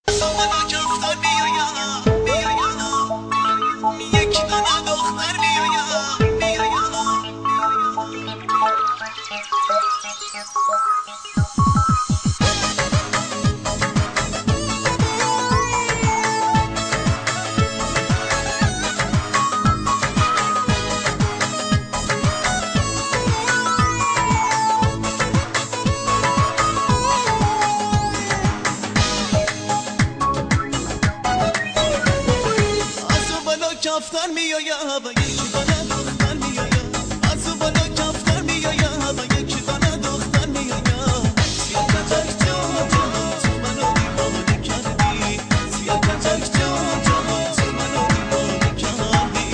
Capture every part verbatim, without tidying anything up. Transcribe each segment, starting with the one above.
منو کفتار بیایم بیایم یک دانه دختر بیایم بیایم کفتر میایم و یک دانه دختر میایم از اون بالا کفتر میایم و یک دانه دختر میایم سیاه کتک جان جان تو منو دیوانه کردی سیاه کتک جان جان تو منو دیوانه کردی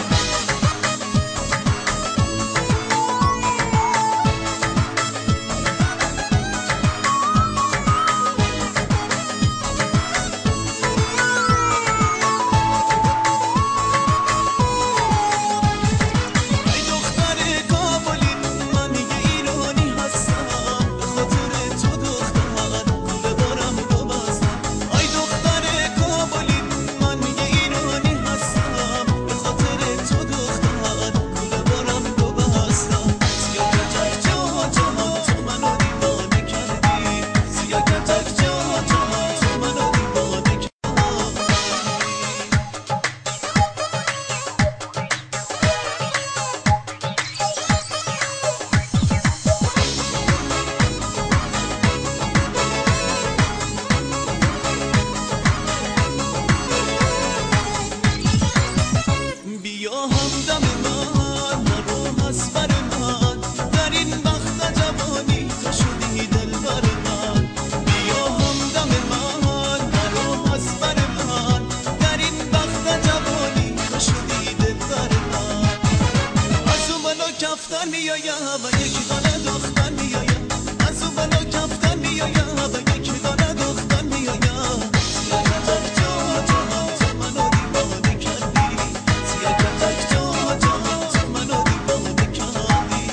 کفتر میایم و یک دانه دختر میایم از اون بالا کفتر میایم و یک دانه دختر میایم سیاه کتک جان جان تو منو دیوانه کردی سیاه کتک جان جان تو منو دیوانه کردی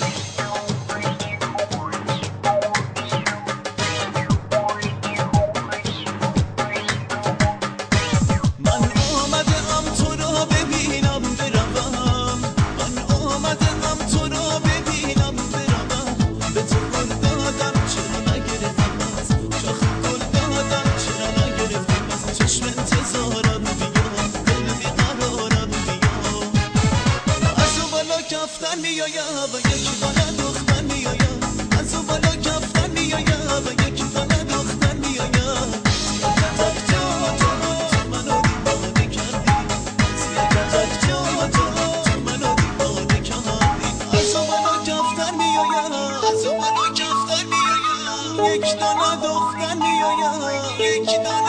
من آمدم تو را ببینم بروم من آمدم تو را ببینم بروم به تو گل دادم چرا نگرفتیم از شاخ گل دادم چرا نگرفتیم از چشم انتظارم بیا دل بیقرارم بیا از اون بالا کفتر میایم و یک دانه دختر میایم از اون بالا کفتر میایم و یک دانه دختر میایم سیاه کتک جان جان تو منو دیوانه کردی سیاه کتک جان جان تو منو دیوانه کردی از اون بالا کفتر میایم از اون بالا کفتر میایم یک دانه دختر میایم یک دانه